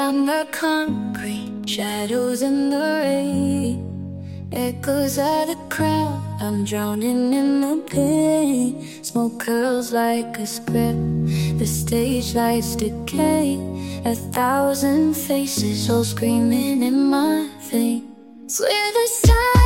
on the concrete, shadows in the rain, echoes of the crowd, I'm drowning in the pain. Smoke curls like a script, the stage lights decay. 1,000 faces all screaming in my veins. We're the sound